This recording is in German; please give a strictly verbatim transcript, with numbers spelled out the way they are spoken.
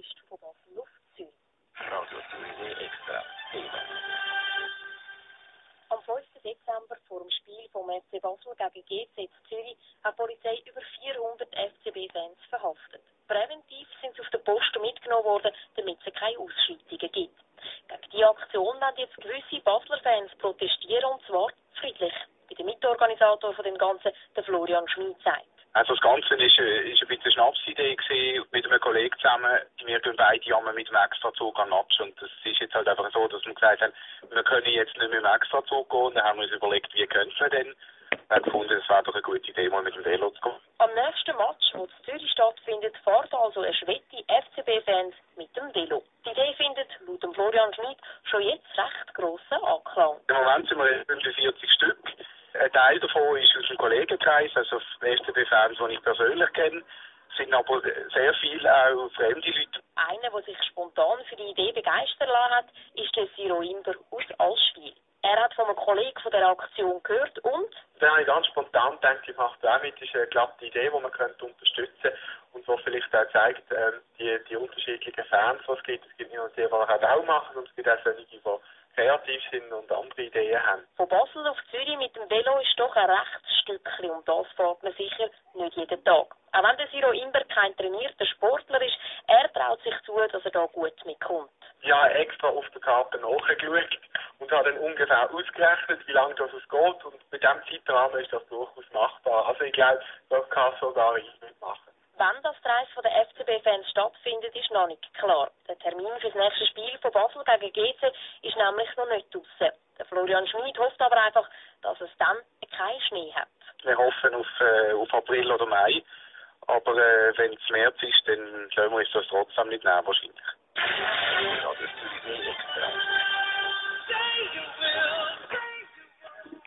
Test von Basel auf Zürich. Radio Zürich extra. Am fünften Dezember vor dem Spiel vom F C Basel gegen G Z Zürich hat die Polizei über vierhundert F C B-Fans verhaftet. Präventiv sind sie auf den Posten mitgenommen worden, damit es keine Ausschreitungen gibt. Gegen diese Aktion werden jetzt gewisse Basler Fans protestieren, und zwar friedlich. Wie der Mitorganisator von dem Ganzen, der Florian Schmid, sagt. Also das Ganze ist, äh, ist ein bisschen eine Schnapsidee gewesen, mit einem Kollegen zusammen. Wir gehen beide einmal mit dem Extrazug an den Match, und das ist jetzt halt einfach so, dass wir gesagt haben, wir können jetzt nicht mit dem Extrazug gehen, und dann haben wir uns überlegt, wie können wir denn? Wir haben gefunden, es wäre doch eine gute Idee, mal mit dem Velo zu gehen. Am nächsten Match, wo in Zürich stattfindet, fährt also eine Schwette F C B-Fans mit dem Velo. Die Idee findet laut dem Florian Schmid schon jetzt recht grossen Anklang. Im Moment sind wir fünfundvierzig Stück. Ein Teil davon ist aus dem Kollegenkreis, also F C B-Fans, die ich persönlich kenne. Es sind aber sehr viele auch fremde Leute. Einer, der sich spontan für die Idee begeistern lassen hat, ist der Siro Imber aus Allschwil. Er hat von einem Kollegen von der Aktion gehört und... Dann habe ich ganz spontan gedacht, ich mache da auch mit. Das ist eine glatte Idee, die man könnte unterstützen und die vielleicht auch zeigt, ähm, die, die unterschiedlichen Fans, die es gibt. Es gibt nicht nur die, die halt auch machen, und es gibt auch solche, die kreativ sind und andere Ideen haben. Von Basel auf Zürich mit dem Velo ist doch ein rechtes Stückchen, und das fährt man sicher nicht jeden Tag. Auch wenn der Siro Imber kein trainierter Sportler ist, er traut sich zu, dass er da gut mitkommt. Ich habe extra auf der Karte nachgeschaut und habe dann ungefähr ausgerechnet, wie lange das geht, und mit diesem Zeitrahmen ist das durchaus machbar. Also ich glaube, das kann sogar ich mitmachen. Wann das Reis von der F C B-Fans stattfindet, ist noch nicht klar. Der Termin für das nächste Spiel von Basel gegen G C ist nämlich noch nicht draussen. Der Florian Schmid hofft aber einfach, dass es dann keinen Schnee hat. Wir hoffen auf, äh, auf April oder Mai, aber äh, wenn es März ist, dann können wir uns das trotzdem nicht nehmen wahrscheinlich.